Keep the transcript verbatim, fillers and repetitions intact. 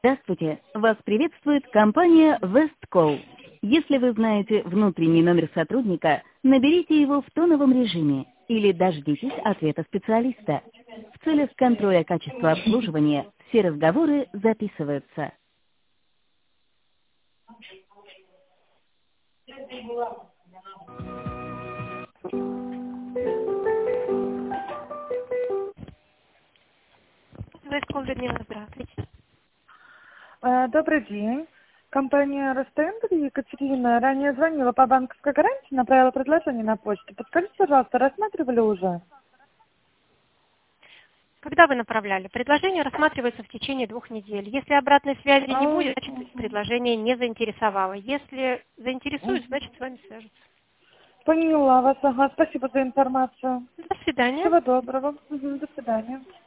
Здравствуйте! Вас приветствует компания Westcall. Если вы знаете внутренний номер сотрудника, наберите его в тоновом режиме или дождитесь ответа специалиста. В целях контроля качества обслуживания все разговоры записываются. Westcall, Людмила, здравствуйте. А, Добрый день. Компания Ростендер Екатерина ранее звонила по банковской гарантии, направила предложение на почту. Подскажите, пожалуйста, рассматривали уже? Когда вы направляли? Предложение рассматривается в течение двух недель. Если обратной связи не А, будет, значит предложение не заинтересовало. Если заинтересует, значит с вами свяжутся. Поняла вас. Ага, спасибо за информацию. До свидания. Всего доброго. Мгм, до свидания.